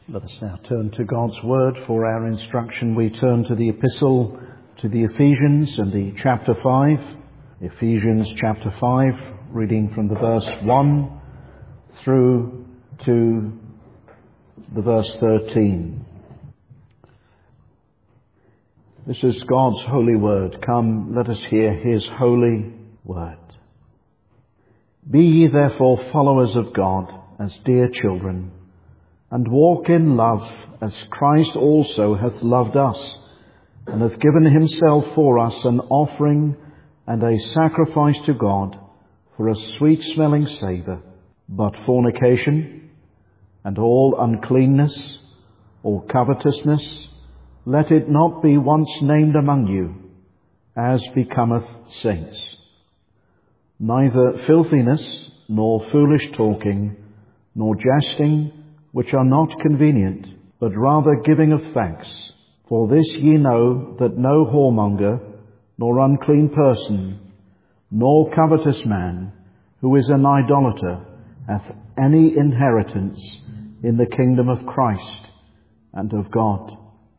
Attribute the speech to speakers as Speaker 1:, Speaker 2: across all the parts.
Speaker 1: Let us now turn to God's Word for our instruction. We turn to the Epistle to the Ephesians and the chapter 5. Ephesians chapter 5, reading from the verse 1 through to the verse 13. This is God's holy word. Come, let us hear His holy word. Be ye therefore followers of God as dear children, and walk in love as Christ also hath loved us, and hath given himself for us an offering and a sacrifice to God for a sweet-smelling savour. But fornication, and all uncleanness, or covetousness, let it not be once named among you, as becometh saints. Neither filthiness, nor foolish talking, nor jesting, which are not convenient, but rather giving of thanks. For this ye know, that no whoremonger, nor unclean person, nor covetous man, who is an idolater, hath any inheritance in the kingdom of Christ and of God.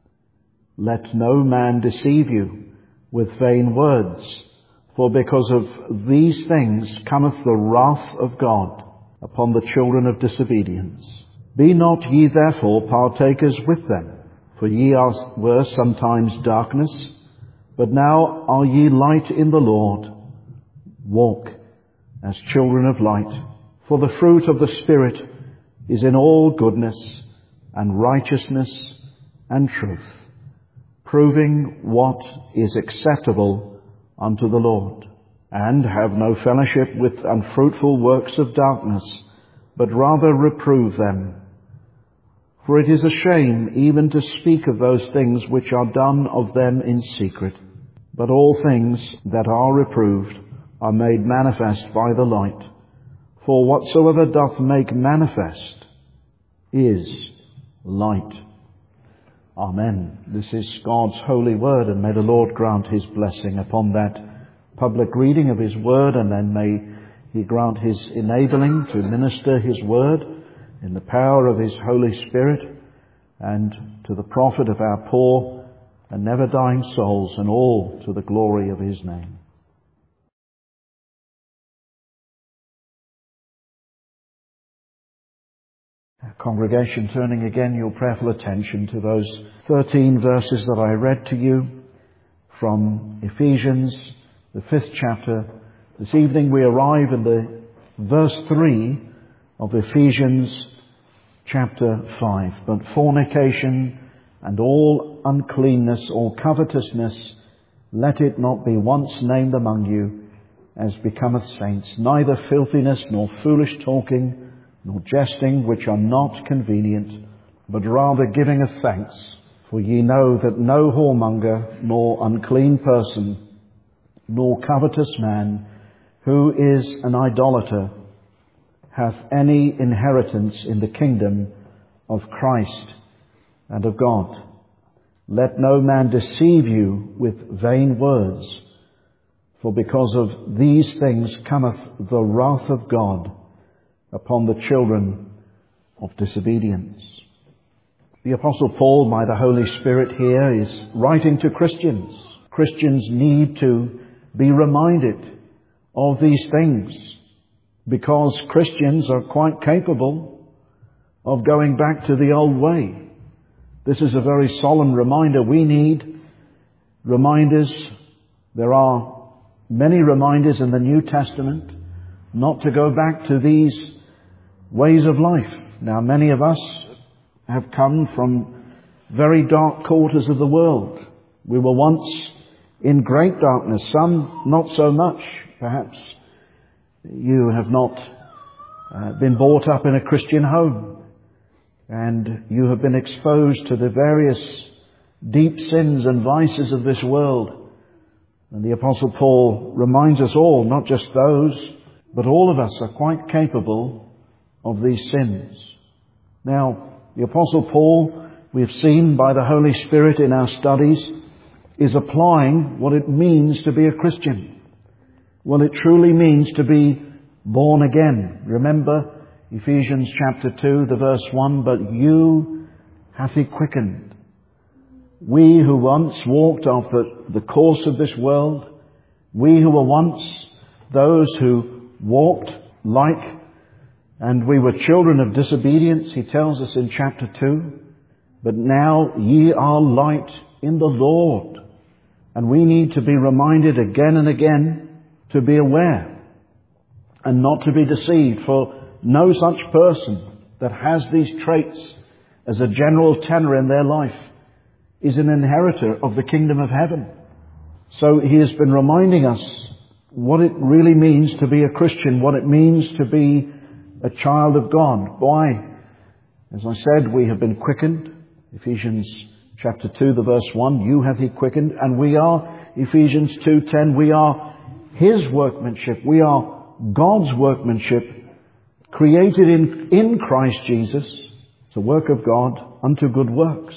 Speaker 1: Let no man deceive you with vain words, for because of these things cometh the wrath of God upon the children of disobedience. Be not ye therefore partakers with them, for ye were sometimes darkness, but now are ye light in the Lord. Walk as children of light, for the fruit of the Spirit is in all goodness and righteousness and truth, proving what is acceptable unto the Lord. And have no fellowship with unfruitful works of darkness, but rather reprove them. For it is a shame even to speak of those things which are done of them in secret. But all things that are reproved are made manifest by the light. For whatsoever doth make manifest is light. Amen. This is God's holy word, and may the Lord grant His blessing upon that public reading of His word, and then may He grant His enabling to minister His word in the power of His Holy Spirit, and to the profit of our poor and never dying souls, and all to the glory of His name. Our congregation, turning again your prayerful attention to those 13 verses that I read to you from Ephesians, the 5th chapter. This evening we arrive in the verse 3 of Ephesians chapter 5. But fornication and all uncleanness or covetousness, let it not be once named among you, as becometh saints. Neither filthiness, nor foolish talking, nor jesting, which are not convenient, but rather giving of thanks. For ye know that no whoremonger, nor unclean person, nor covetous man, who is an idolater, hath any inheritance in the kingdom of Christ and of God. Let no man deceive you with vain words, for because of these things cometh the wrath of God upon the children of disobedience. The Apostle Paul, by the Holy Spirit here, is writing to Christians. Christians need to be reminded of these things, because Christians are quite capable of going back to the old way. This is a very solemn reminder. We need reminders. There are many reminders in the New Testament not to go back to these ways of life. Now, many of us have come from very dark quarters of the world. We were once in great darkness, some not so much. Perhaps you have not been brought up in a Christian home, and you have been exposed to the various deep sins and vices of this world. And the Apostle Paul reminds us all, not just those, but all of us are quite capable of these sins. Now, the Apostle Paul, we have seen by the Holy Spirit in our studies, is applying what it means to be a Christian. What it truly means to be born again. Remember Ephesians chapter 2, the verse 1, but you hath He quickened. We who once walked after the course of this world, we who were once those who walked like, and we were children of disobedience, He tells us in chapter 2, but now ye are light in the Lord. And we need to be reminded again and again to be aware and not to be deceived, for no such person that has these traits as a general tenor in their life is an inheritor of the kingdom of heaven. So He has been reminding us what it really means to be a Christian, what it means to be a child of God. Why? As I said, we have been quickened. Ephesians chapter 2, the verse 1, you hath He quickened, and we are, Ephesians 2:10, we are His workmanship. We are God's workmanship, created in Christ Jesus, the work of God, unto good works.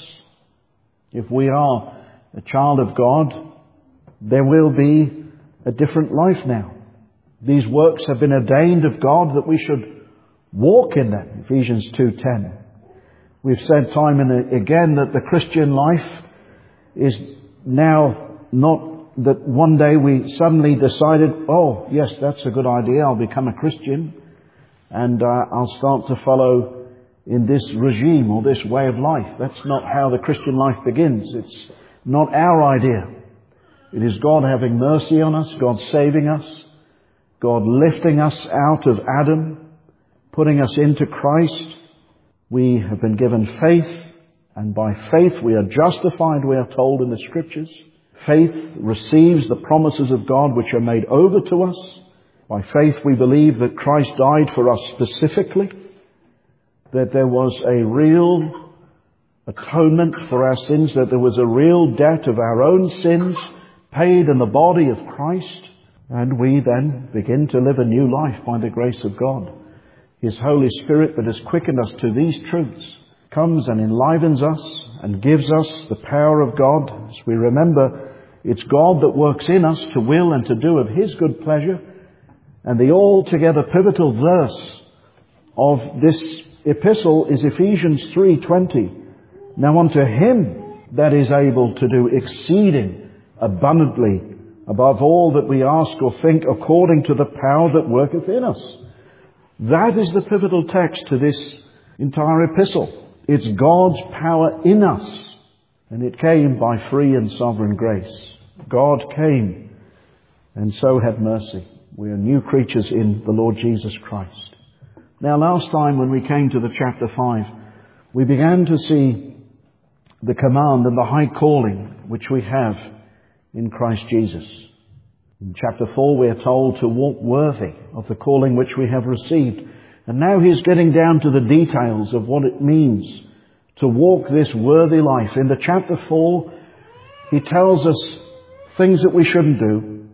Speaker 1: If we are a child of God, there will be a different life now. These works have been ordained of God that we should walk in them. Ephesians 2:10. We've said time and again that the Christian life is now not that one day we suddenly decided, oh yes, that's a good idea, I'll become a Christian and I'll start to follow in this regime or this way of life. That's not how the Christian life begins. It's not our idea. It is God having mercy on us, God saving us, God lifting us out of Adam, putting us into Christ. We have been given faith, and by faith we are justified, we are told in the Scriptures. Faith receives the promises of God which are made over to us. By faith we believe that Christ died for us specifically, that there was a real atonement for our sins, that there was a real debt of our own sins paid in the body of Christ, and we then begin to live a new life by the grace of God. His Holy Spirit that has quickened us to these truths comes and enlivens us and gives us the power of God. As we remember, it's God that works in us to will and to do of His good pleasure. And the altogether pivotal verse of this epistle is Ephesians 3:20. Now unto Him that is able to do exceeding abundantly above all that we ask or think, according to the power that worketh in us. That is the pivotal text to this entire epistle. It's God's power in us. And it came by free and sovereign grace. God came and so had mercy. We are new creatures in the Lord Jesus Christ. Now last time when we came to the chapter 5, we began to see the command and the high calling which we have in Christ Jesus. In chapter 4 we are told to walk worthy of the calling which we have received. And now He's getting down to the details of what it means to walk this worthy life. In the chapter 4 He tells us things that we shouldn't do.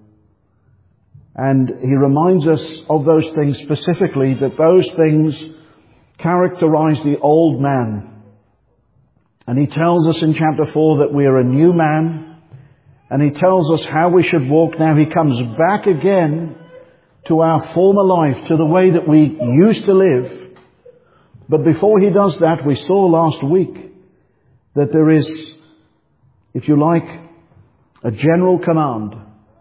Speaker 1: And He reminds us of those things specifically, that those things characterize the old man. And He tells us in chapter 4 that we are a new man. And He tells us how we should walk now. He comes back again to our former life, to the way that we used to live. But before He does that, we saw last week that there is, if you like, a general command.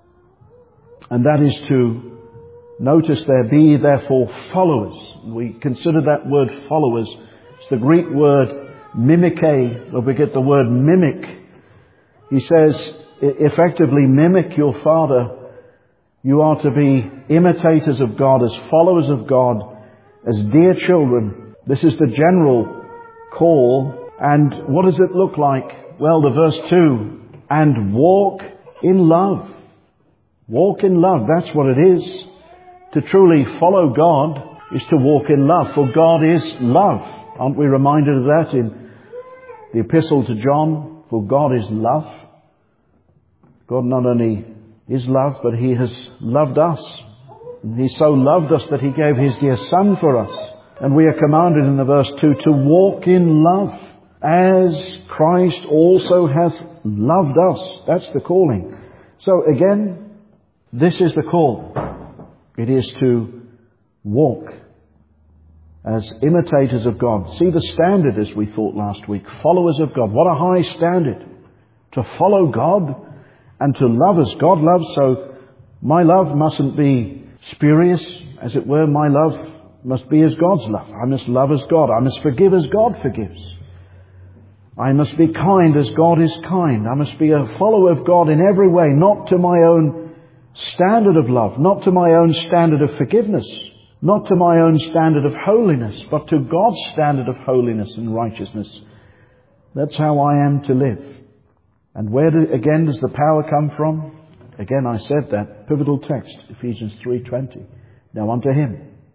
Speaker 1: And that is to notice there be therefore followers. We consider that word followers. It's the Greek word mimike, where we get the word mimic. He says, effectively mimic your Father. You are to be imitators of God, as followers of God, as dear children. This is the general call. And what does it look like? Well, the verse 2, and walk in love. Walk in love. That's what it is. To truly follow God is to walk in love, for God is love. Aren't we reminded of that in the epistle to John? For God is love. God not only is love, but He has loved us. And He so loved us that He gave His dear Son for us. And we are commanded in the verse 2 to walk in love, as Christ also hath loved us. That's the calling. So again, this is the call. It is to walk as imitators of God. See the standard, as we thought last week. Followers of God. What a high standard. To follow God and to love as God loves. So my love mustn't be spurious, as it were. My love must be as God's love. I must love as God. I must forgive as God forgives. I must be kind as God is kind. I must be a follower of God in every way, not to my own standard of love, not to my own standard of forgiveness, not to my own standard of holiness, but to God's standard of holiness and righteousness. That's how I am to live. And where, again, does the power come from? Again, I said that pivotal text, Ephesians 3:20. Now unto Him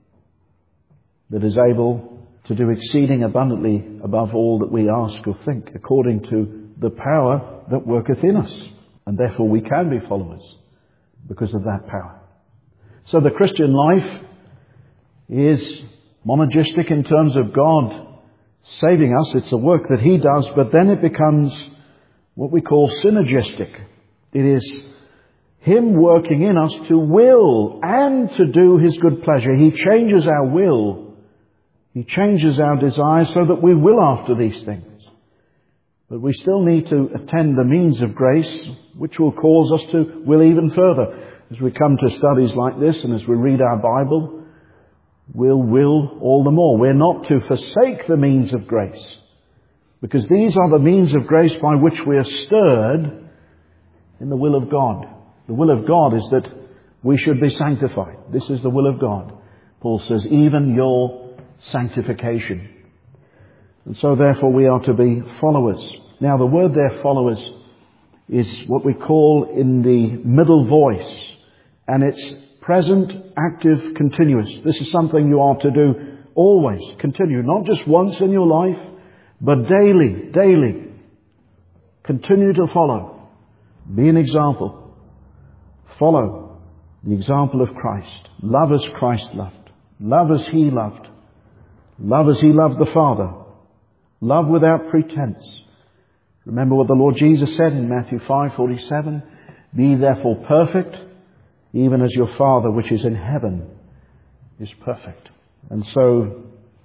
Speaker 1: that is able to do exceeding abundantly above all that we ask or think, according to the power that worketh in us. And therefore we can be followers because of that power. So the Christian life is monergistic in terms of God saving us. It's a work that He does, but then it becomes what we call synergistic. It is Him working in us to will and to do His good pleasure. He changes our will. He changes our desires so that we will after these things. But we still need to attend the means of grace, which will cause us to will even further. As we come to studies like this and as we read our Bible, we'll will all the more. We're not to forsake the means of grace, because these are the means of grace by which we are stirred in the will of God. The will of God is that we should be sanctified. This is the will of God. Paul says, even your sanctification. And so therefore we are to be followers. Now the word there, followers, is what we call in the middle voice. And it's present, active, continuous. This is something you are to do always. Continue. Not just once in your life, but daily. Continue to follow. Be an example. Follow the example of Christ. Love as Christ loved. Love as He loved. Love as He loved the Father. Love without pretense. Remember what the Lord Jesus said in Matthew 5:47. Be therefore perfect, even as your Father which is in heaven is perfect. And so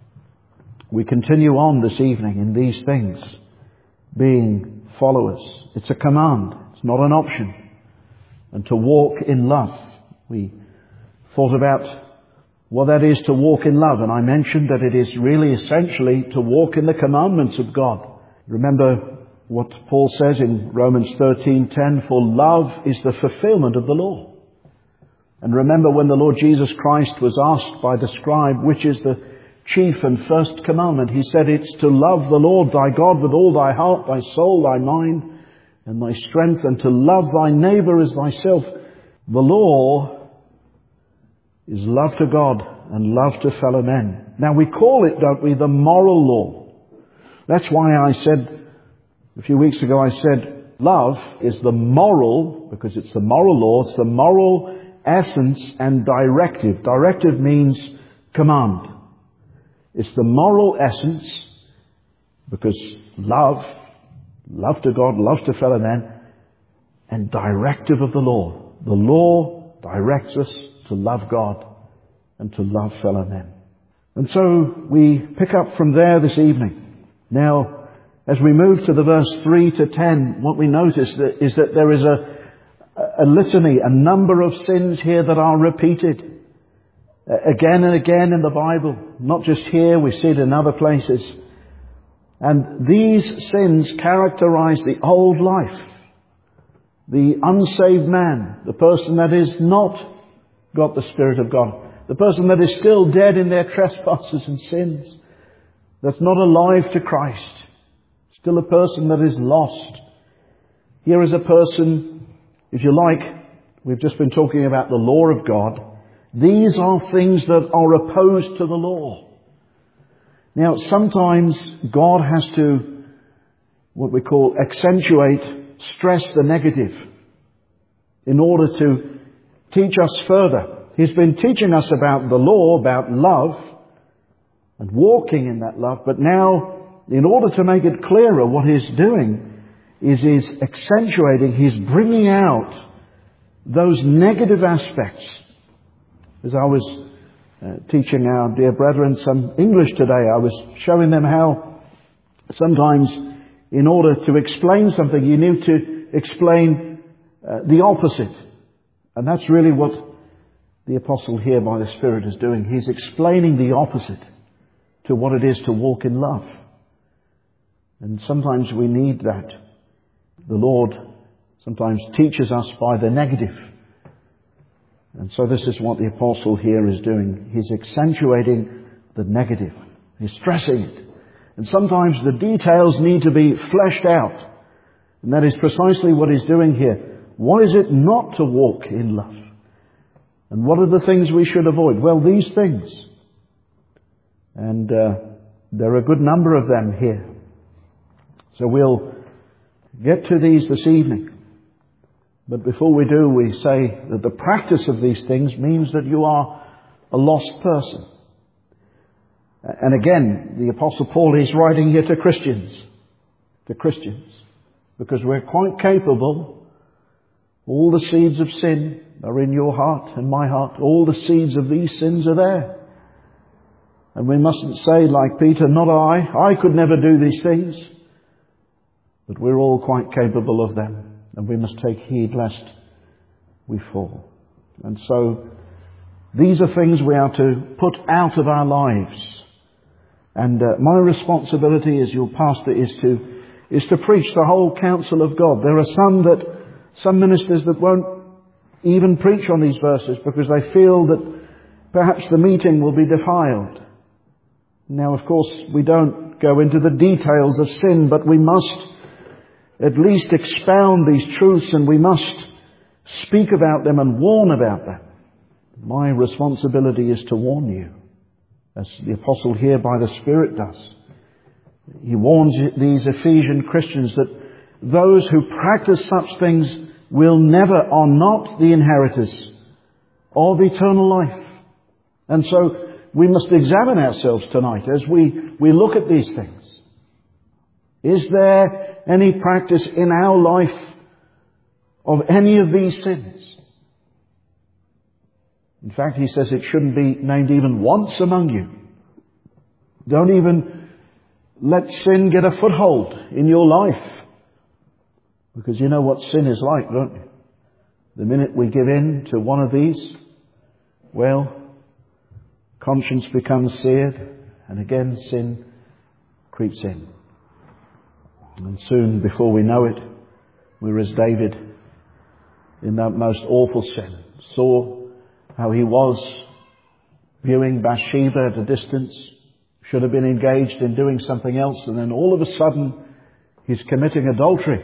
Speaker 1: we continue on this evening in these things, being followers. It's a command. It's not an option. And to walk in love. We thought about what that is to walk in love. And I mentioned that it is really essentially to walk in the commandments of God. Remember what Paul says in Romans 13:10, for love is the fulfillment of the law. And remember when the Lord Jesus Christ was asked by the scribe, which is the chief and first commandment, He said it's to love the Lord thy God with all thy heart, thy soul, thy mind, and thy strength, and to love thy neighbour as thyself. The law is love to God and love to fellow men. Now we call it, don't we, the moral law. That's why I said, a few weeks ago I said, love is the moral, because it's the moral law, it's the moral essence and directive. Directive means command. It's the moral essence, because love to God, love to fellow men, and directive of the law. The law directs us to love God and to love fellow men. And so we pick up from there this evening. Now, as we move to the verse 3 to 10, what we notice is that there is a litany, a number of sins here that are repeated again and again in the Bible. Not just here, we see it in other places. And these sins characterize the old life, the unsaved man, the person that is not got the Spirit of God, the person that is still dead in their trespasses and sins, that's not alive to Christ, still a person that is lost. Here is a person, if you like, we've just been talking about the law of God. These are things that are opposed to the law. Now, sometimes God has to, what we call, accentuate, stress the negative in order to teach us further. He's been teaching us about the law, about love, and walking in that love. But now, in order to make it clearer, what He's doing is He's accentuating, He's bringing out those negative aspects. As I was teaching our dear brethren some English today. I was showing them how sometimes in order to explain something you need to explain the opposite. And that's really what the apostle here by the Spirit is doing. He's explaining the opposite to what it is to walk in love. And sometimes we need that. The Lord sometimes teaches us by the negative. And so this is what the apostle here is doing. He's accentuating the negative. He's stressing it. And sometimes the details need to be fleshed out. And that is precisely what he's doing here. What is it not to walk in love? And what are the things we should avoid? Well, these things. And there are a good number of them here. So we'll get to these this evening. But before we do, we say that the practice of these things means that you are a lost person. And again, the Apostle Paul is writing here to Christians. To Christians. Because we're quite capable. All the seeds of sin are in your heart and my heart. All the seeds of these sins are there. And we mustn't say like Peter, not I could never do these things. But we're all quite capable of them. And we must take heed lest we fall. And so these are things we are to put out of our lives. And my responsibility as your pastor is to preach the whole counsel of God. There are some ministers that won't even preach on these verses because they feel that perhaps the meeting will be defiled. Now, of course, we don't go into the details of sin, but we must at least expound these truths, and we must speak about them and warn about them. My responsibility is to warn you, as the apostle here by the Spirit does. He warns these Ephesian Christians that those who practice such things are not the inheritors of eternal life. And so we must examine ourselves tonight as we look at these things. Is there any practice in our life of any of these sins? In fact, he says it shouldn't be named even once among you. Don't even let sin get a foothold in your life. Because you know what sin is like, don't you? The minute we give in to one of these, well, conscience becomes seared, and again sin creeps in. And soon, before we know it, we're as David in that most awful sin. Saw how he was viewing Bathsheba at a distance, should have been engaged in doing something else, and then all of a sudden he's committing adultery.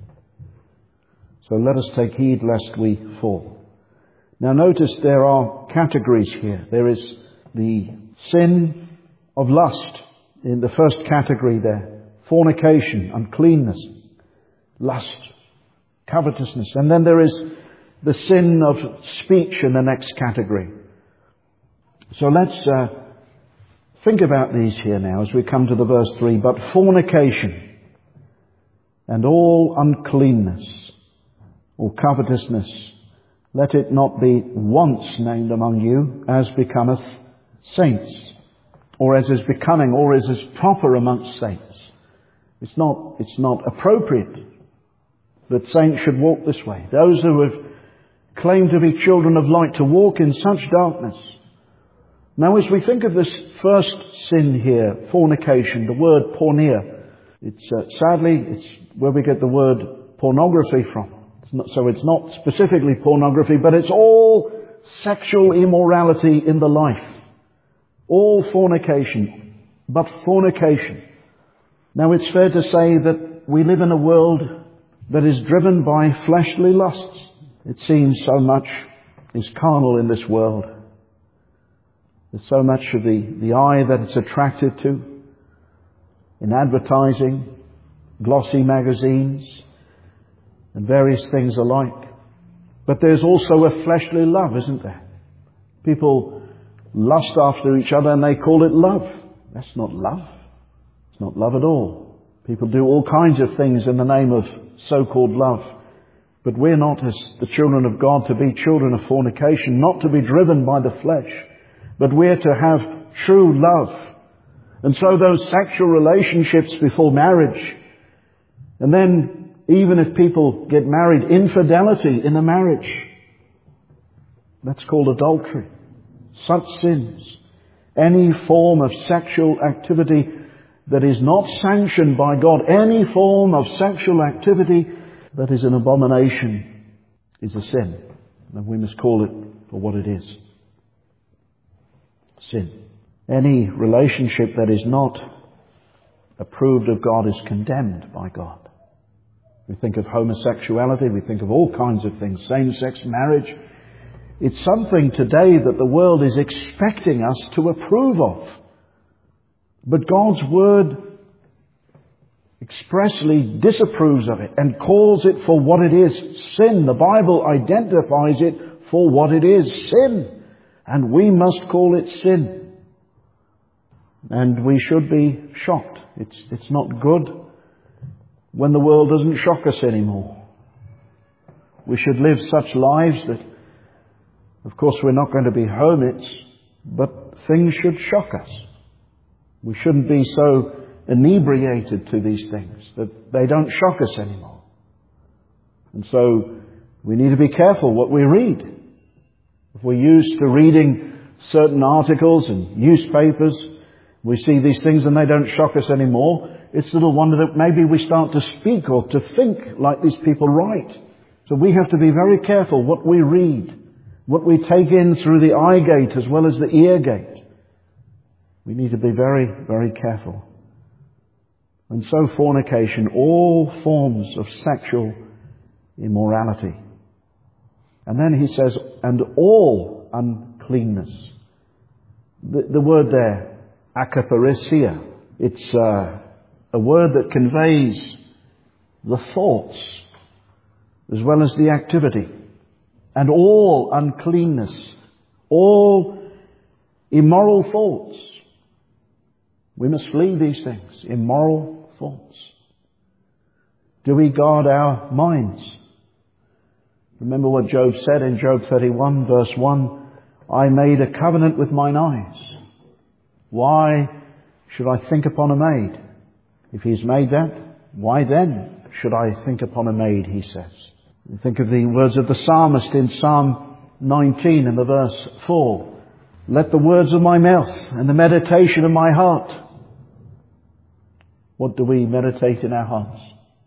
Speaker 1: So let us take heed lest we fall. Now notice there are categories here. There is the sin of lust in the first category there. Fornication, uncleanness, lust, covetousness. And then there is the sin of speech in the next category. So let's think about these here now as we come to the verse 3. But fornication and all uncleanness or covetousness, let it not be once named among you as becometh saints, or as is becoming, or as is proper amongst saints. It's not appropriate that saints should walk this way. Those who have claimed to be children of light to walk in such darkness. Now as we think of this first sin here, fornication, the word porneia, sadly it's where we get the word pornography from. It's not specifically pornography, but it's all sexual immorality in the life. All fornication, but fornication. Now it's fair to say that we live in a world that is driven by fleshly lusts. It seems so much is carnal in this world. There's so much of the eye that it's attracted to in advertising, glossy magazines, and various things alike. But there's also a fleshly love, isn't there? People lust after each other and they call it love. That's not love. It's not love at all. People do all kinds of things in the name of so-called love. But we're not, as the children of God, to be children of fornication, not to be driven by the flesh. but we're to have true love. And so those sexual relationships before marriage, and then even if people get married, infidelity in a marriage, that's called adultery. Such sins, any form of sexual activity that is not sanctioned by God, any form of sexual activity that is an abomination, is a sin. And we must call it for what it is. Sin. Any relationship that is not approved of God is condemned by God. We think of homosexuality, we think of all kinds of things, same-sex marriage. It's something today that the world is expecting us to approve of. But God's Word expressly disapproves of it and calls it for what it is, sin. The Bible identifies it for what it is, sin. And we must call it sin. And we should be shocked. It's not good when the world doesn't shock us anymore. We should live such lives that, of course, we're not going to be hermits, but things should shock us. We shouldn't be so inebriated to these things that they don't shock us anymore. And so we need to be careful what we read. If we're used to reading certain articles and newspapers, we see these things and they don't shock us anymore, it's little wonder that maybe we start to speak or to think like these people write. So we have to be very careful what we read, what we take in through the eye gate as well as the ear gate. We need to be very, very careful. And so fornication, all forms of sexual immorality. And then he says, and all uncleanness. The word there, akaparesia, it's a word that conveys the thoughts as well as the activity. And all uncleanness, all immoral thoughts. We must flee these things, immoral thoughts. Do we guard our minds? Remember what Job said in Job 31 verse 1, I made a covenant with mine eyes. Why should I think upon a maid? If he's made that, why then should I think upon a maid, he says. You think of the words of the psalmist in Psalm 19 and the verse 4. Let the words of my mouth and the meditation of my heart. What do we meditate in our hearts?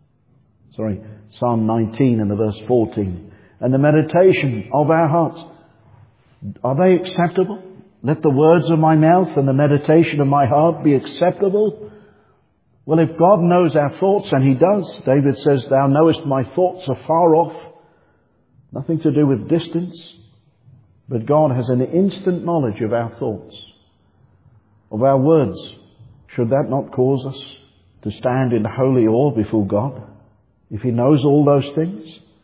Speaker 1: Psalm 19 and the verse 14. And the meditation of our hearts, are they acceptable? Let the words of my mouth and the meditation of my heart be acceptable. Well, if God knows our thoughts, and He does, David says, Thou knowest my thoughts are far off. Nothing to do with distance. But God has an instant knowledge of our thoughts, of our words. Should that not cause us to stand in holy awe before God? If He knows all those things?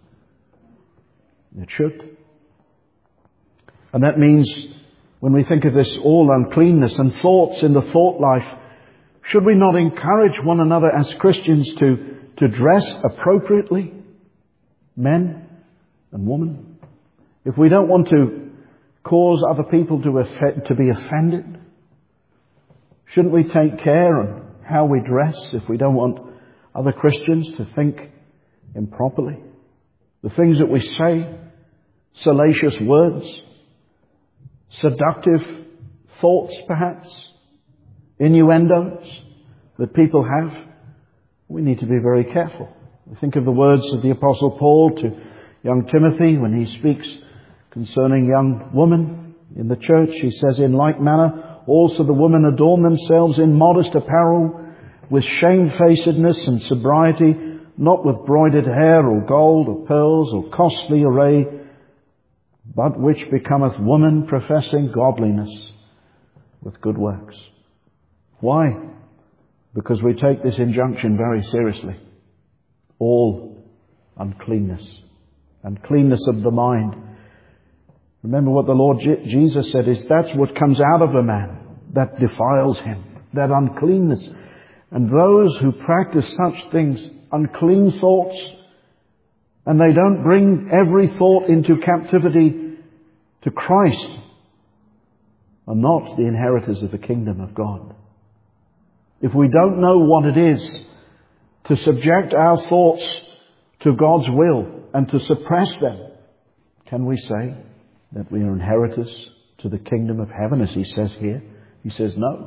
Speaker 1: It should. And that means when we think of this all uncleanness and thoughts in the thought life, should we not encourage one another as Christians to dress appropriately? Men and women. If we don't want to cause other people to be offended, shouldn't we take care on how we dress if we don't want other Christians to think improperly? The things that we say, salacious words, seductive thoughts perhaps, innuendos that people have, we need to be very careful. We think of the words of the Apostle Paul to young Timothy when he speaks concerning young women in the church. He says, in like manner, also the women adorn themselves in modest apparel, with shamefacedness and sobriety, not with broidered hair or gold or pearls or costly array, but which becometh woman professing godliness with good works. Why? Because we take this injunction very seriously. All uncleanness. Uncleanness of the mind. Remember what the Lord Jesus said is that's what comes out of a man that defiles him. That uncleanness. And those who practice such things, unclean thoughts, and they don't bring every thought into captivity to Christ, are not the inheritors of the kingdom of God. If we don't know what it is to subject our thoughts to God's will and to suppress them, can we say that we are inheritors to the kingdom of heaven, as he says here? He says no.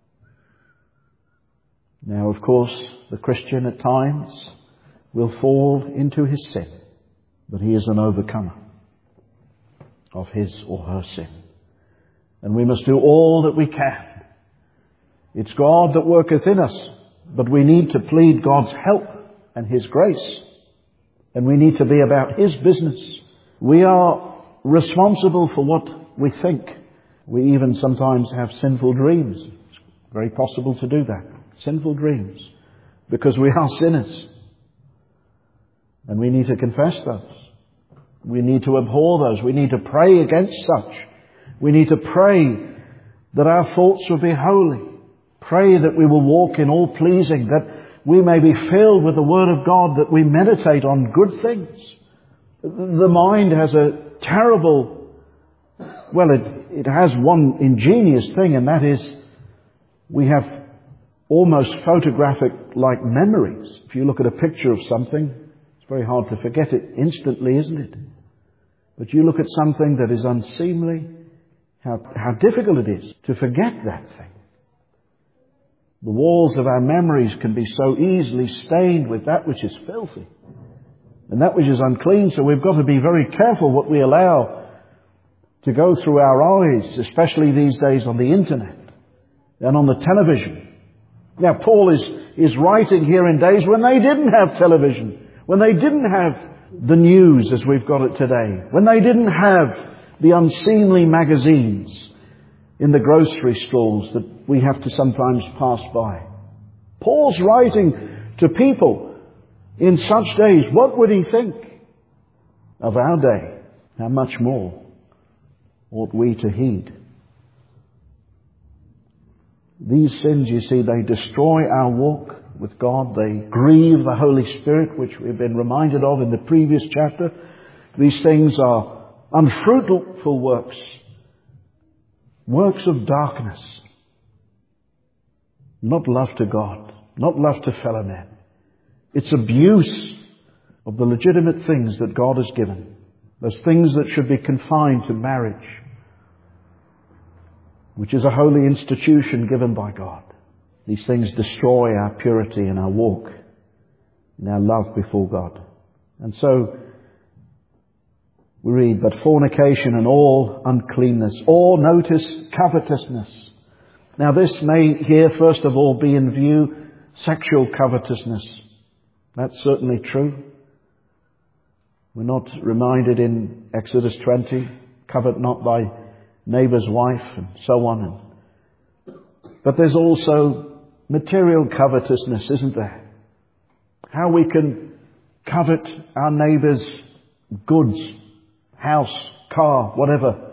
Speaker 1: Now, of course, the Christian at times will fall into his sin, but he is an overcomer of his or her sin. And we must do all that we can. It's God that worketh in us, but we need to plead God's help and his grace. And we need to be about his business. We are responsible for what we think. We even sometimes have sinful dreams. It's very possible to do that. Sinful dreams. Because we are sinners. And we need to confess those. We need to abhor those. We need to pray against such. We need to pray that our thoughts will be holy. Pray that we will walk in all pleasing, that we may be filled with the Word of God, that we meditate on good things. The mind has a terrible, it has one ingenious thing, and that is we have almost photographic-like memories. If you look at a picture of something, it's very hard to forget it instantly, isn't it? But you look at something that is unseemly, how difficult it is to forget that thing. The walls of our memories can be so easily stained with that which is filthy and that which is unclean, so we've got to be very careful what we allow to go through our eyes, especially these days on the internet and on the television. Now, Paul is writing here in days when they didn't have television, when they didn't have the news as we've got it today, when they didn't have the unseemly magazines in the grocery stalls that we have to sometimes pass by. Paul's writing to people in such days. What would he think of our day? How much more ought we to heed? These sins, you see, they destroy our walk with God. They grieve the Holy Spirit, which we've been reminded of in the previous chapter. These things are unfruitful works of darkness. Not love to God, not love to fellow men. It's abuse of the legitimate things that God has given. Those things that should be confined to marriage, which is a holy institution given by God. These things destroy our purity and our walk and our love before God. And so we read, but fornication and all uncleanness, or notice covetousness. Now this may here first of all be in view sexual covetousness. That's certainly true. We're not reminded in Exodus 20, covet not thy neighbour's wife and so on. But there's also material covetousness, isn't there? How we can covet our neighbour's goods, house, car, whatever.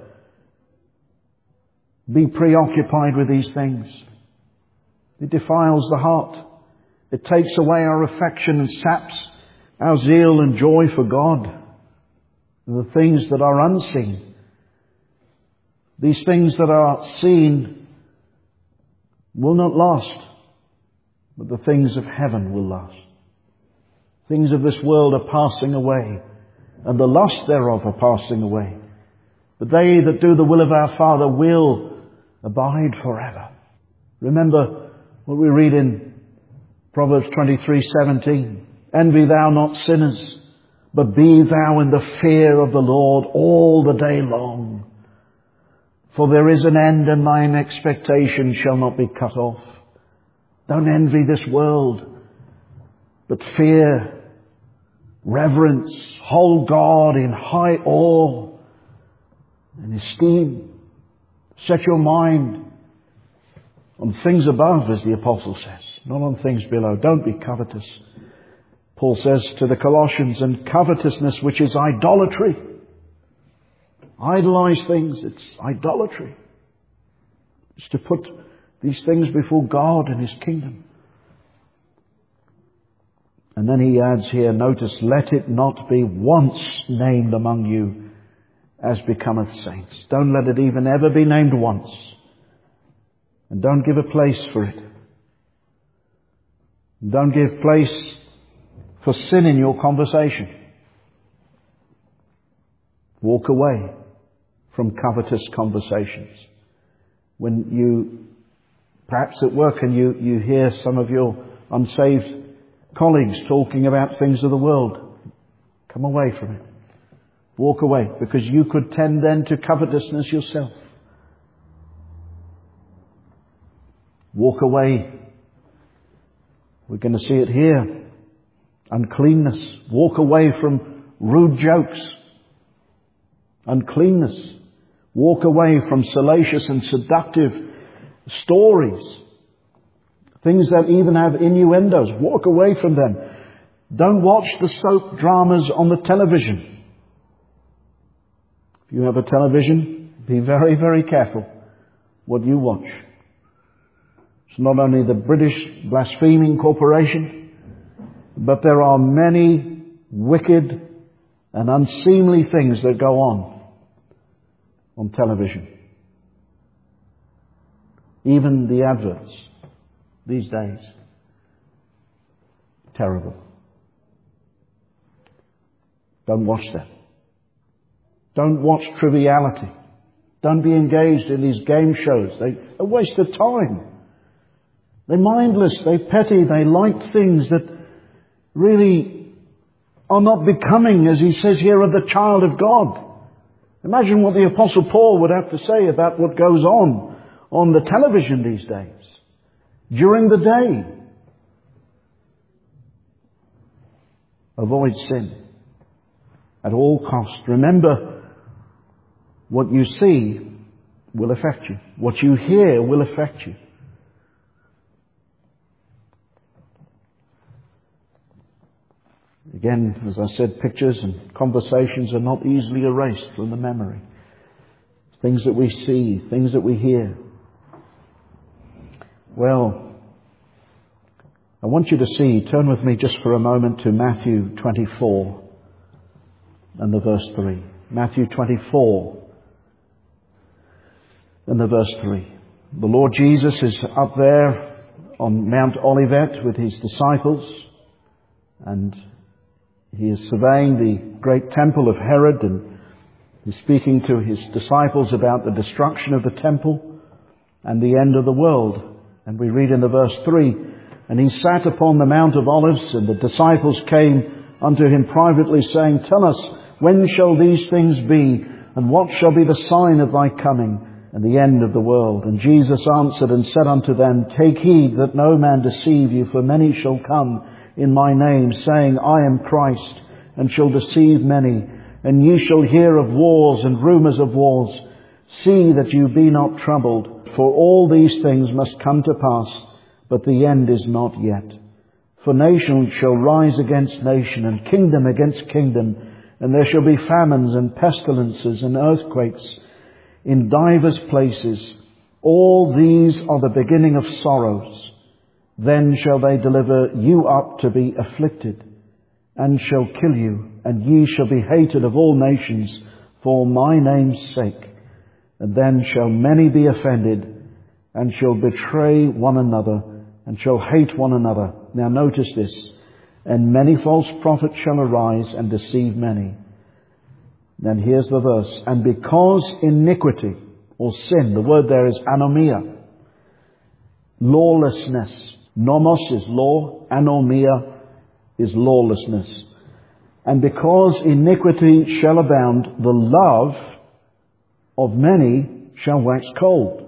Speaker 1: Be preoccupied with these things. It defiles the heart. It takes away our affection and saps our zeal and joy for God. And the things that are unseen. These things that are seen will not last, but the things of heaven will last. Things of this world are passing away, and the lust thereof are passing away. But they that do the will of our Father will abide forever. Remember what we read in Proverbs 23:17. Envy thou not sinners, but be thou in the fear of the Lord all the day long. For there is an end, and thine expectation shall not be cut off. Don't envy this world, but fear, reverence, hold God in high awe and esteem. Set your mind on things above, as the apostle says, not on things below. Don't be covetous. Paul says to the Colossians, and covetousness, which is idolatry. Idolize things, it's idolatry. It's to put these things before God and His kingdom. And then he adds here, notice, let it not be once named among you as becometh saints. Don't let it even ever be named once. And don't give a place for it. Don't give place for sin in your conversation. Walk away from covetous conversations. When you, perhaps at work, and you hear some of your unsaved colleagues talking about things of the world, come away from it. Walk away, because you could tend then to covetousness yourself. Walk away. We're going to see it here. Uncleanness. Walk away from rude jokes. Uncleanness. Walk away from salacious and seductive stories. Things that even have innuendos. Walk away from them. Don't watch the soap dramas on the television. If you have a television, be very, very careful what you watch. It's not only the British Blaspheming Corporation, but there are many wicked and unseemly things that go on television. Even the adverts these days. Terrible. Don't watch them. Don't watch triviality. Don't be engaged in these game shows. They're a waste of time. They're mindless, they're petty, they like things that really are not becoming, as he says here, of the child of God. Imagine what the Apostle Paul would have to say about what goes on the television these days, during the day. Avoid sin at all costs. Remember, what you see will affect you. What you hear will affect you. Again, as I said, pictures and conversations are not easily erased from the memory. Things that we see, things that we hear. Well, I want you to see, turn with me just for a moment to Matthew 24 and the verse 3. Matthew 24 and the verse 3. The Lord Jesus is up there on Mount Olivet with his disciples, and he is surveying the great temple of Herod, and he's speaking to his disciples about the destruction of the temple and the end of the world. And we read in the verse 3, and he sat upon the Mount of Olives, and the disciples came unto him privately, saying, Tell us, when shall these things be, and what shall be the sign of thy coming and the end of the world? And Jesus answered and said unto them, Take heed that no man deceive you, for many shall come in my name, saying, I am Christ, and shall deceive many. And ye shall hear of wars and rumours of wars. See that you be not troubled, for all these things must come to pass, but the end is not yet. For nation shall rise against nation, and kingdom against kingdom, and there shall be famines and pestilences and earthquakes in divers places. All these are the beginning of sorrows. Then shall they deliver you up to be afflicted, and shall kill you, and ye shall be hated of all nations for my name's sake. And then shall many be offended, and shall betray one another, and shall hate one another. Now notice this. And many false prophets shall arise and deceive many. Then here's the verse. And because iniquity, or sin, the word there is anomia, lawlessness. Nomos is law, anomia is lawlessness. And because iniquity shall abound, the love of many shall wax cold.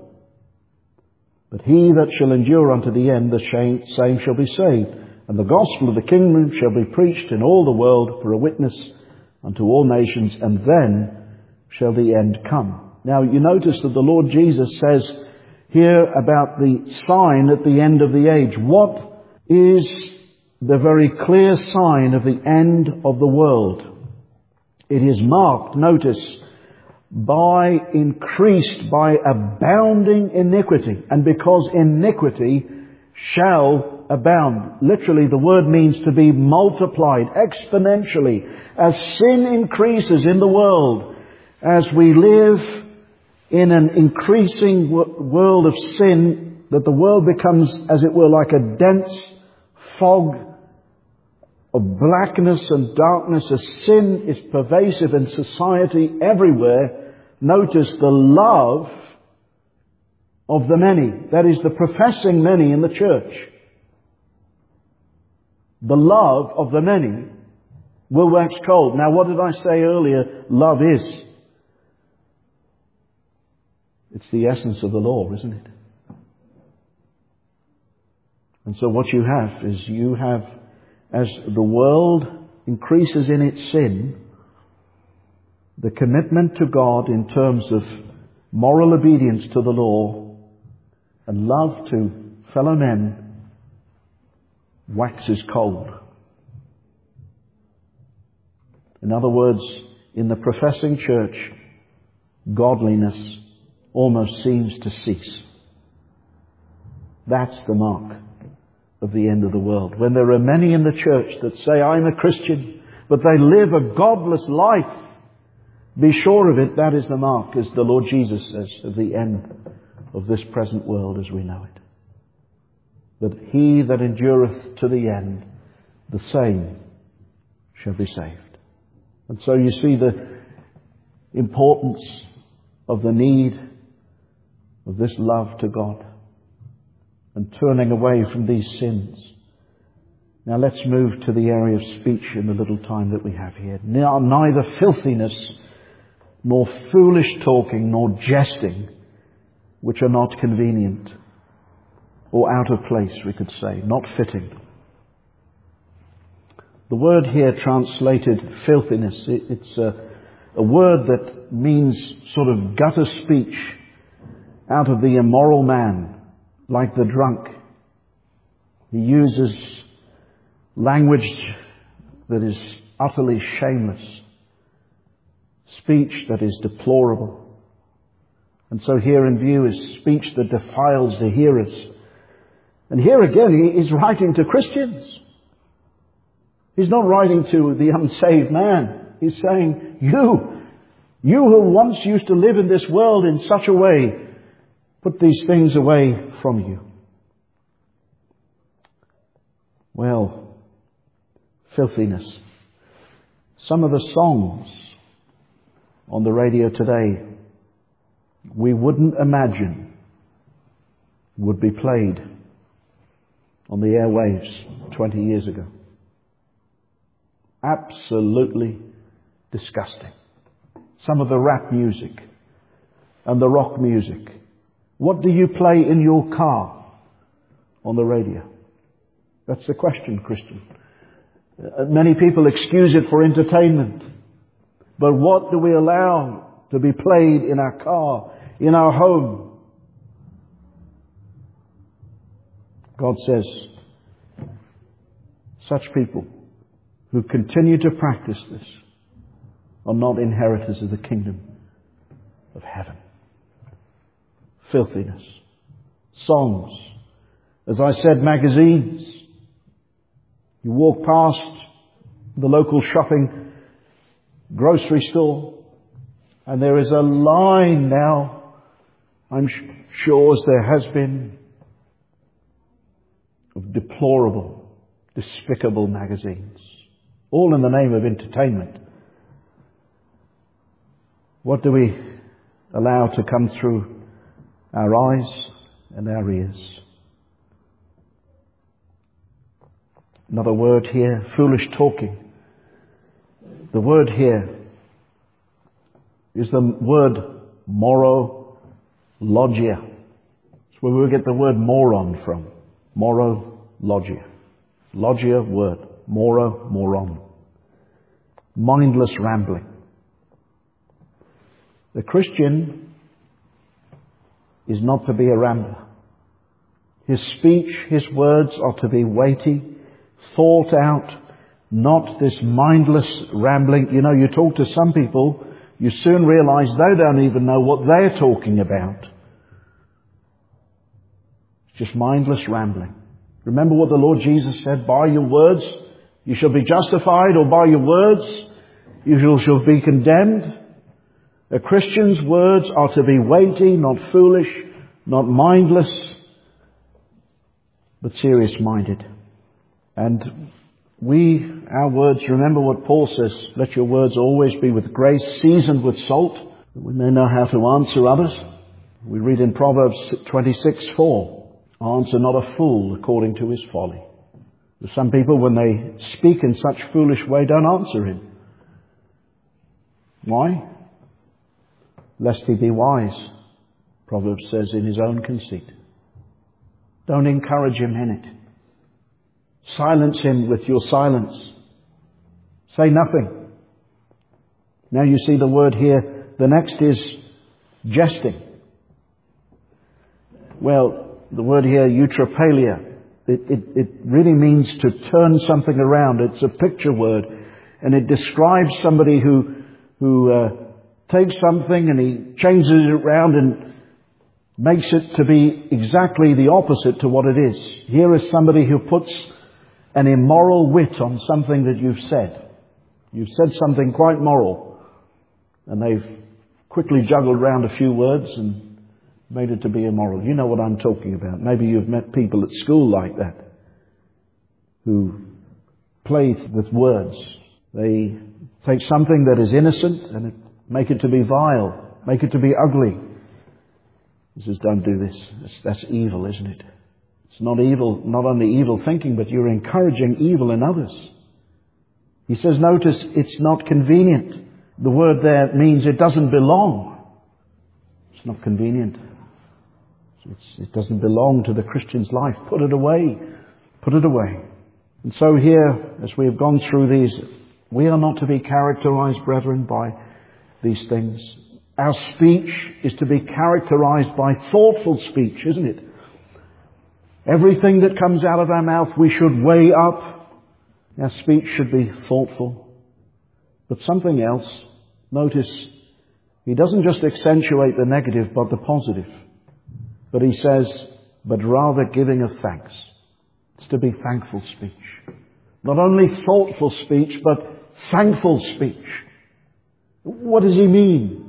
Speaker 1: But he that shall endure unto the end, the same shall be saved. And the gospel of the kingdom shall be preached in all the world for a witness unto all nations, and then shall the end come. Now you notice that the Lord Jesus says here about the sign at the end of the age. What is the very clear sign of the end of the world? It is marked, notice, by abounding iniquity. And because iniquity shall abound. Literally, the word means to be multiplied exponentially. As sin increases in the world, as we live in an increasing world of sin, that the world becomes, as it were, like a dense fog of blackness and darkness, as sin is pervasive in society everywhere. Notice the love of the many, that is, the professing many in the church. The love of the many will wax cold. Now, what did I say earlier love is? It's the essence of the law, isn't it? And so what you have is, as the world increases in its sin, the commitment to God in terms of moral obedience to the law and love to fellow men waxes cold. In other words, in the professing church, godliness almost seems to cease. That's the mark of the end of the world. When there are many in the church that say, I'm a Christian, but they live a godless life, be sure of it, that is the mark, as the Lord Jesus says, of the end of this present world as we know it. But he that endureth to the end, the same shall be saved. And so you see the importance of the need of this love to God and turning away from these sins. Now let's move to the area of speech in the little time that we have here. Now, neither filthiness, nor foolish talking, nor jesting, which are not convenient, or out of place, we could say, not fitting. The word here translated filthiness, it's a word that means sort of gutter speech out of the immoral man, like the drunk. He uses language that is utterly shameless, speech that is deplorable. And so here in view is speech that defiles the hearers. And here again, he is writing to Christians. He's not writing to the unsaved man. He's saying, you who once used to live in this world in such a way, put these things away from you. Well, filthiness. Some of the songs on the radio today, we wouldn't imagine would be played on the airwaves 20 years ago. Absolutely disgusting. Some of the rap music and the rock music. What do you play in your car on the radio? That's the question, Christian. Many people excuse it for entertainment. But what do we allow to be played in our car, in our home? God says, such people who continue to practice this are not inheritors of the kingdom of heaven. Filthiness. Songs. As I said, magazines. You walk past the local shopping grocery store and there is a line now, I'm sure as there has been, of deplorable, despicable magazines. All in the name of entertainment. What do we allow to come through our eyes and our ears? Another word here, foolish talking. The word here is the word morologia. It's where we get the word moron from. Morologia. Logia word. Moron. Mindless rambling. The Christian is not to be a rambler. His speech, his words are to be weighty, thought out, not this mindless rambling. You know, you talk to some people, you soon realize they don't even know what they're talking about. It's just mindless rambling. Remember what the Lord Jesus said, by your words you shall be justified, or by your words you shall be condemned. A Christian's words are to be weighty, not foolish, not mindless, but serious-minded. And our words, remember what Paul says, let your words always be with grace, seasoned with salt, that we may know how to answer others. We read in Proverbs 26:4, answer not a fool according to his folly. Some people, when they speak in such foolish way, don't answer him. Why? Lest he be wise, Proverbs says, in his own conceit. Don't encourage him in it. Silence him with your silence. Say nothing. Now you see the word here. The next is jesting. Well, the word here, eutrapelia, it really means to turn something around. It's a picture word. And it describes somebody who takes something and he changes it around and makes it to be exactly the opposite to what it is. Here is somebody who puts an immoral wit on something that you've said. You've said something quite moral, and they've quickly juggled around a few words and made it to be immoral. You know what I'm talking about. Maybe you've met people at school like that who play with words. They take something that is innocent and make it to be vile, make it to be ugly. He says, don't do this. That's evil, isn't it? It's not evil, not only evil thinking, but you're encouraging evil in others. He says, notice, it's not convenient. The word there means it doesn't belong. It's not convenient. It doesn't belong to the Christian's life. Put it away. Put it away. And so here, as we have gone through these, we are not to be characterized, brethren, by these things. Our speech is to be characterized by thoughtful speech, isn't it? Everything that comes out of our mouth we should weigh up. Our speech should be thoughtful. But something else, notice, he doesn't just accentuate the negative but the positive. But he says, but rather giving of thanks. It's to be thankful speech. Not only thoughtful speech, but thankful speech. What does he mean?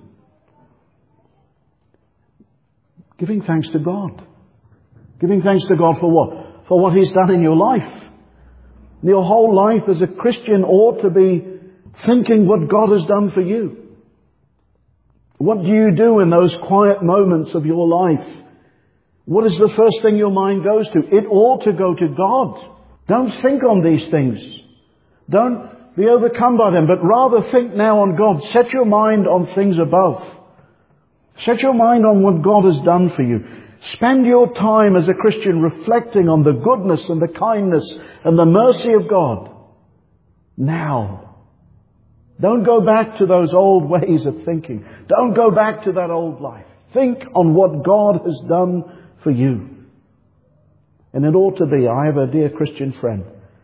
Speaker 1: Giving thanks to God. Giving thanks to God for what? For what He's done in your life. Your whole life as a Christian ought to be thinking what God has done for you. What do you do in those quiet moments of your life? What is the first thing your mind goes to? It ought to go to God. Don't think on these things. Don't be overcome by them, but rather think now on God. Set your mind on things above. Set your mind on what God has done for you. Spend your time as a Christian reflecting on the goodness and the kindness and the mercy of God. Now. Don't go back to those old ways of thinking. Don't go back to that old life. Think on what God has done for you. And it ought to be. I have a dear Christian friend.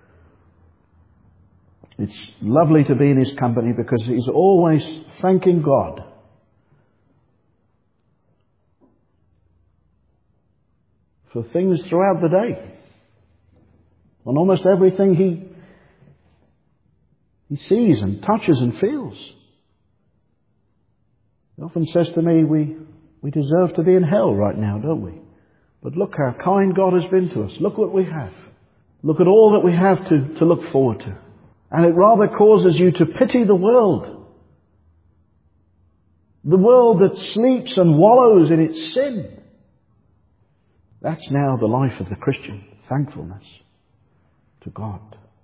Speaker 1: It's lovely to be in his company because he's always thanking God. For things throughout the day. On almost everything he sees and touches and feels. He often says to me, we deserve to be in hell right now, don't we? But look how kind God has been to us. Look what we have. Look at all that we have to look forward to. And it rather causes you to pity the world. The world that sleeps and wallows in its sin. That's now the life of the Christian. Thankfulness to God.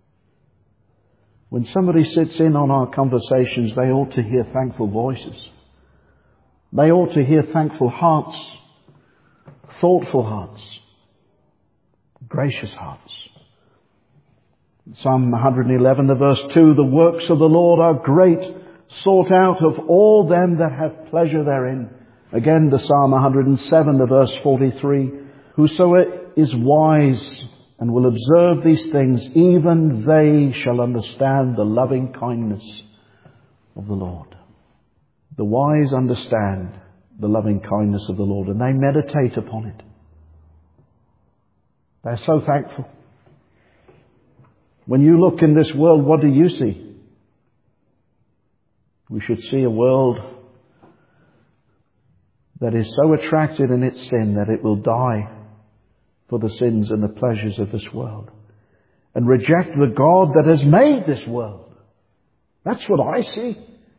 Speaker 1: When somebody sits in on our conversations, they ought to hear thankful voices. They ought to hear thankful hearts, thoughtful hearts, gracious hearts. Psalm 111, the verse 2, the works of the Lord are great, sought out of all them that have pleasure therein. Again, the Psalm 107, the verse 43, whosoever is wise and will observe these things, even they shall understand the loving kindness of the Lord. The wise understand the loving kindness of the Lord, and they meditate upon it. They're so thankful. When you look in this world, what do you see? We should see a world that is so attracted in its sin that it will die for the sins and the pleasures of this world and reject the God that has made this world. That's what I see.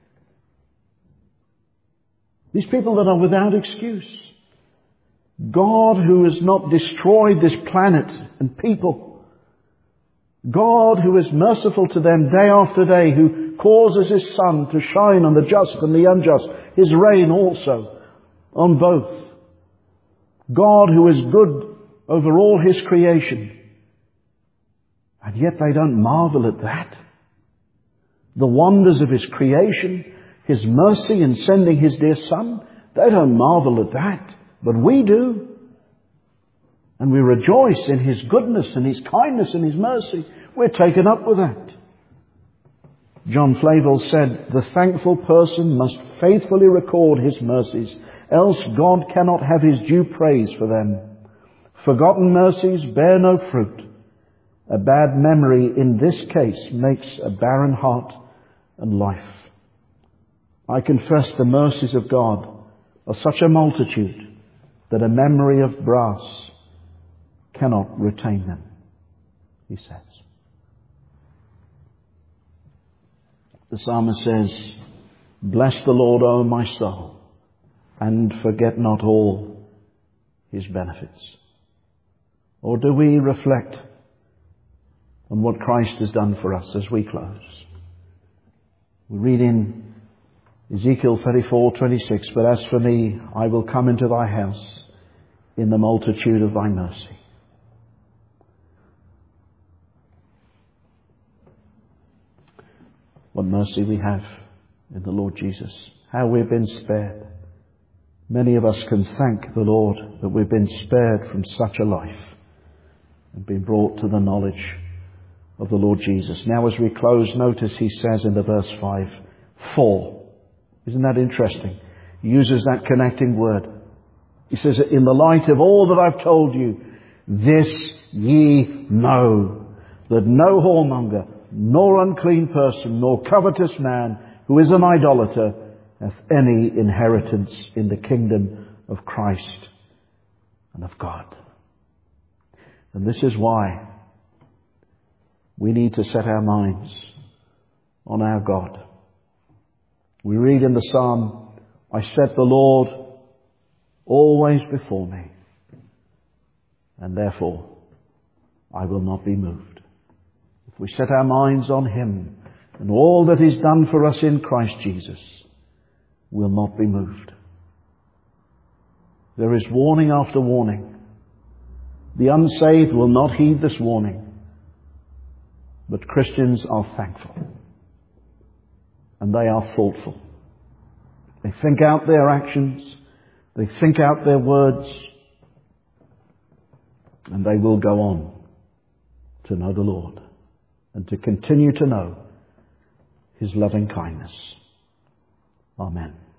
Speaker 1: These people that are without excuse. God who has not destroyed this planet and people. God who is merciful to them day after day, who causes His sun to shine on the just and the unjust, His rain also on both. God who is good over all His creation. And yet they don't marvel at that. The wonders of His creation, His mercy in sending His dear Son, they don't marvel at that. But we do. And we rejoice in His goodness and His kindness and His mercy. We're taken up with that. John Flavel said, "The thankful person must faithfully record his mercies, else God cannot have His due praise for them. Forgotten mercies bear no fruit. A bad memory in this case makes a barren heart and life." I confess the mercies of God are such a multitude that a memory of brass cannot retain them, he says. The psalmist says, "Bless the Lord, O my soul, and forget not all His benefits." Or do we reflect on what Christ has done for us as we close? We read in Ezekiel 34:26, "But as for me, I will come into thy house in the multitude of thy mercy." What mercy we have in the Lord Jesus. How we've been spared. Many of us can thank the Lord that we've been spared from such a life and been brought to the knowledge of the Lord Jesus. Now as we close, notice he says in the verse 5, "For." Isn't that interesting? He uses that connecting word. He says, "In the light of all that I've told you, this ye know, that no whoremonger, nor unclean person, nor covetous man, who is an idolater, hath any inheritance in the kingdom of Christ and of God." And this is why we need to set our minds on our God. We read in the psalm, "I set the Lord always before me, and therefore I will not be moved." If we set our minds on Him and all that He's done for us in Christ Jesus, we'll not be moved. There is warning after warning. The unsaved will not heed this warning, but Christians are thankful. And they are thoughtful. They think out their actions. They think out their words. And they will go on to know the Lord and to continue to know His loving kindness. Amen.